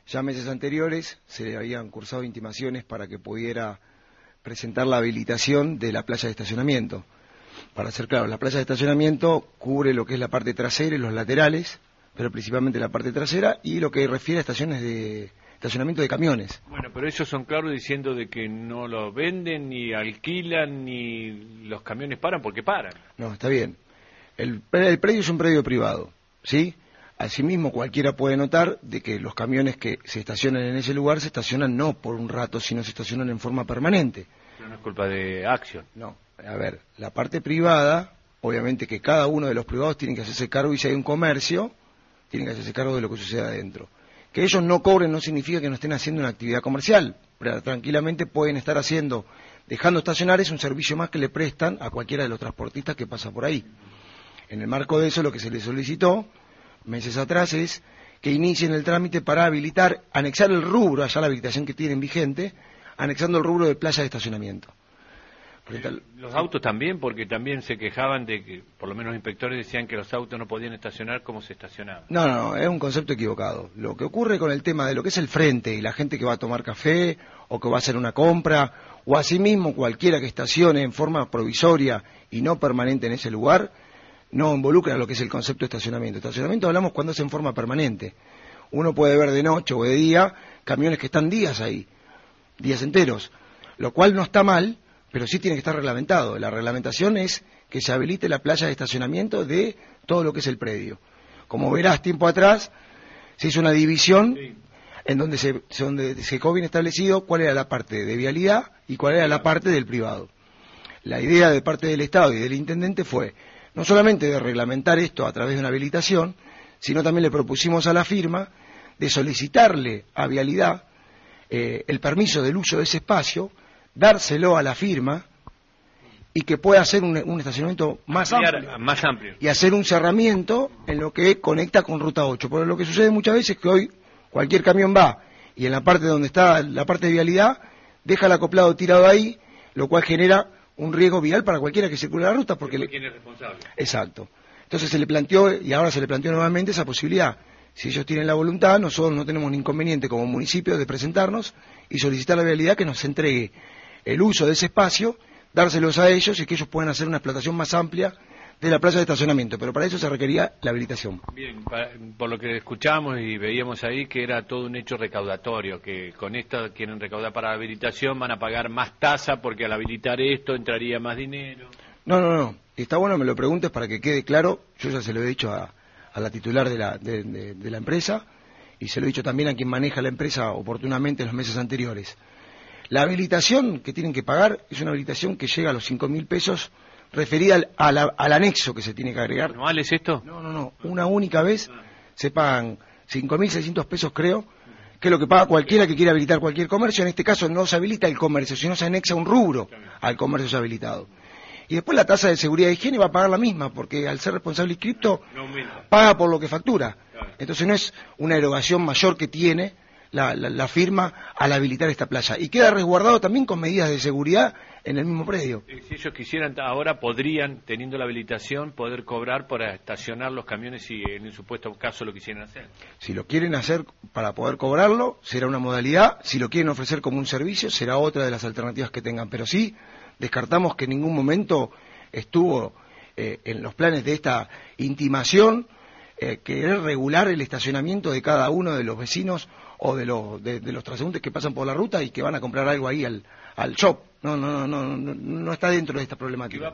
Ya meses anteriores se le habían cursado intimaciones para que pudiera presentar la habilitación de la playa de estacionamiento. Para ser claro, la playa de estacionamiento cubre lo que es la parte trasera y los laterales, pero principalmente la parte trasera y lo que refiere a estaciones de estacionamiento de camiones. Bueno, pero ellos son claros diciendo de que no lo venden, ni alquilan, ni los camiones paran porque paran. No, está bien. El predio es un predio privado, ¿sí? Asimismo, cualquiera puede notar de que los camiones que se estacionan en ese lugar se estacionan no por un rato, sino se estacionan en forma permanente. Pero no es culpa de Action. No, a ver, la parte privada, obviamente que cada uno de los privados tiene que hacerse cargo, y si hay un comercio, tiene que hacerse cargo de lo que sucede adentro. Que ellos no cobren no significa que no estén haciendo una actividad comercial, pero tranquilamente pueden estar haciendo, dejando estacionar, es un servicio más que le prestan a cualquiera de los transportistas que pasa por ahí. En el marco de eso, lo que se les solicitó meses atrás es que inicien el trámite para habilitar, anexar el rubro, allá la habilitación que tienen vigente, anexando el rubro de playa de estacionamiento. Los autos también, porque también se quejaban de que, por lo menos los inspectores decían que los autos no podían estacionar como se estacionaban. No, es un concepto equivocado. Lo que ocurre con el tema de lo que es el frente y la gente que va a tomar café o que va a hacer una compra, o asimismo cualquiera que estacione en forma provisoria y no permanente en ese lugar, no involucra lo que es el concepto de estacionamiento. Estacionamiento hablamos cuando es en forma permanente. Uno puede ver de noche o de día camiones que están días ahí, días enteros, lo cual no está mal, pero sí tiene que estar reglamentado. La reglamentación es que se habilite la playa de estacionamiento de todo lo que es el predio. Como verás, tiempo atrás se hizo una división en donde se quedó bien establecido cuál era la parte de vialidad y cuál era la parte del privado. La idea de parte del Estado y del Intendente fue no solamente de reglamentar esto a través de una habilitación, sino también le propusimos a la firma de solicitarle a Vialidad el permiso del uso de ese espacio, dárselo a la firma y que pueda hacer un estacionamiento más amplio y hacer un cerramiento en lo que conecta con Ruta 8. Porque lo que sucede muchas veces es que hoy cualquier camión va y en la parte donde está la parte de vialidad deja el acoplado tirado ahí, lo cual genera un riesgo vial para cualquiera que circule la ruta. Porque ¿Quién es responsable? Exacto. Entonces se le planteó, y ahora se le planteó nuevamente esa posibilidad. Si ellos tienen la voluntad, nosotros no tenemos ningún inconveniente como municipio de presentarnos y solicitar a la vialidad que nos entregue el uso de ese espacio, dárselos a ellos y que ellos puedan hacer una explotación más amplia de la playa de estacionamiento, pero para eso se requería la habilitación. Bien, por lo que escuchamos y veíamos ahí que era todo un hecho recaudatorio, que con esto quieren recaudar para la habilitación, van a pagar más tasa porque al habilitar esto entraría más dinero. No, está bueno que me lo preguntes para que quede claro. Yo ya se lo he dicho a la titular de la empresa y se lo he dicho también a quien maneja la empresa oportunamente en los meses anteriores. La habilitación que tienen que pagar es una habilitación que llega a los 5.000 pesos referida al anexo que se tiene que agregar. ¿Anual es esto? No, una única vez se pagan 5.600 pesos, creo, que es lo que paga cualquiera que quiera habilitar cualquier comercio. En este caso no se habilita el comercio, sino se anexa un rubro al comercio habilitado. Y después la tasa de seguridad e higiene va a pagar la misma, porque al ser responsable inscripto paga por lo que factura. Entonces no es una erogación mayor que tiene la firma al habilitar esta playa. Y queda resguardado también con medidas de seguridad en el mismo predio. Si ellos quisieran, ahora podrían, teniendo la habilitación, poder cobrar para estacionar los camiones si en el supuesto caso lo quisieran hacer. Si lo quieren hacer para poder cobrarlo, será una modalidad. Si lo quieren ofrecer como un servicio, será otra de las alternativas que tengan. Pero sí, descartamos que en ningún momento estuvo en los planes de esta intimación querer regular el estacionamiento de cada uno de los vecinos o de los transeúntes que pasan por la ruta y que van a comprar algo ahí al shop. No está dentro de esta problemática.